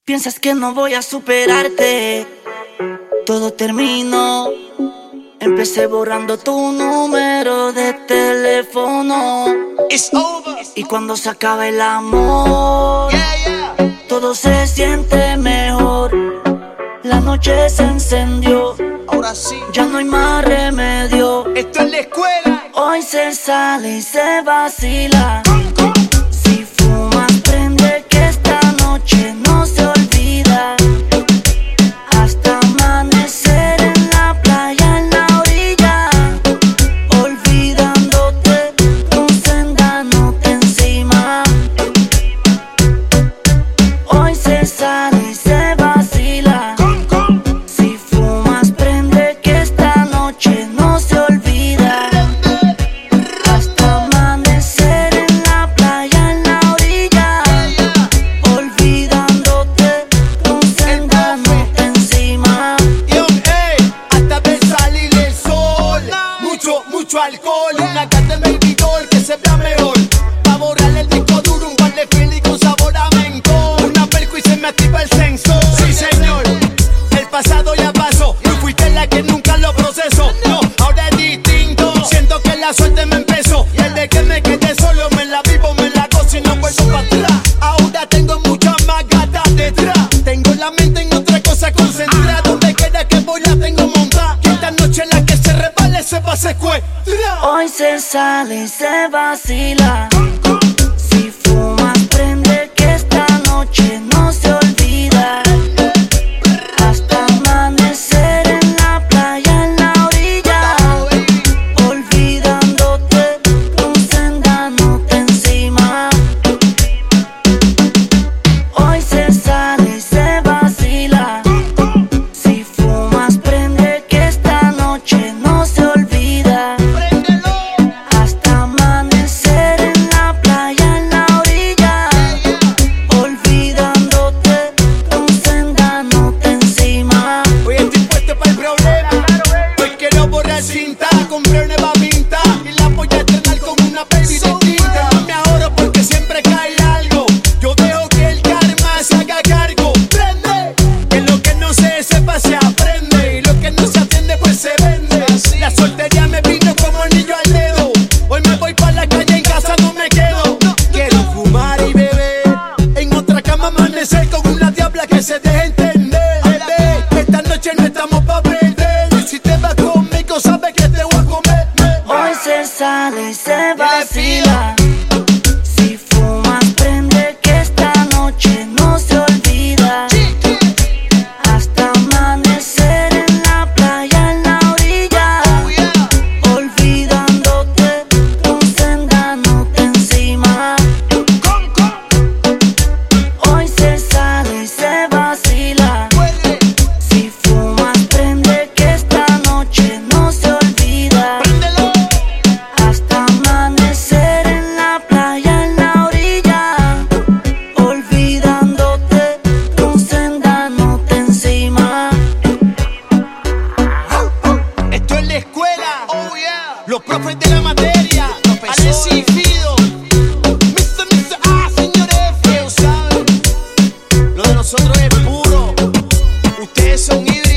Piensas que no voy a superarte. Todo terminó. Empecé borrando tu número de teléfono. It's over. Y cuando se acaba el amor, todo se siente mejor. La noche se encendió. Ahora sí. Ya no hay más remedio. Esto es la escuela. Hoy se sale y se vacila. Si fumas, prende que esta noche no se olvida. Hasta amanecer en la playa, en la orilla. Olvidándote, tu senda no te encima. Hoy se sale y se vacila. Si fumas, prende que esta noche no se olvida. Hasta amanecer en la playa, en la orilla. Olvidándote, tu senda no te encima. Yo, hasta ver salir el sol. Mucho alcohol. Una carta de baby doll que se vea mejor. Pa' borrar el disco duro, un par de feeling con sabor a mentol. Una perco y se me activa el sensor. Sí, señor. El pasado ya pasó. Tú fuiste la que nunca lo procesó. No, ahora es distinto. Siento que la suerte me empezó. Y el de que me quedé solo me la vivo, me la gozo y no vuelvo para atrás. Ahora tengo muchas más gatas detrás. Tengo la mente en otra cosa concentrada. Donde quiera que voy la tengo montada. Y esta noche la que se resbale se va a secuestrar. Hoy se sale y se vacila. Si fumas, prende que esta noche no se olvida. Hasta amanecer en la playa, en la orilla. Olvidándote, tu senda no te encima. Hoy se sale y se vacila. Si fumas, prende que esta noche no se olvida. Hasta amanecer en la playa, en la orilla. Olvidándote, tu senda no te encima. Hoy estoy puesto para el problema. Hoy quiero borrar cinta. Compré nueva pinta y la voy a estrenar con una baby distinta. No me ahorro porque siempre cae algo. Yo dejo que el karma se haga cargo. Prende, que lo que no se sepa se aprende. Y lo que no se atiende pues se vende. La soltería me vino como anillo al dedo. Hoy me voy para la calle, en casa no me quedo. Quiero fumar y beber. En otra cama amanecer con una diabla que se deje entender. Esta noche no estamos pa' perder. Y si te vas conmigo sabes que te voy a comer. Hoy se sale y se vacila. Si fumas, prende que esta noche no se olvida. Hasta amanecer en la playa, en la orilla. Olvidándote, tu senda no te encima. Hoy se sale y se vacila. Si fumas, prende que esta noche no se olvida. Hasta amanecer en la playa, en la orilla. Olvidándote, tu senda no te encima. Esto es la escuela. Los profes de la materia. Alexis y Fido. Mr. Señor F. Lo de nosotros es puro. Ustedes son ídolos.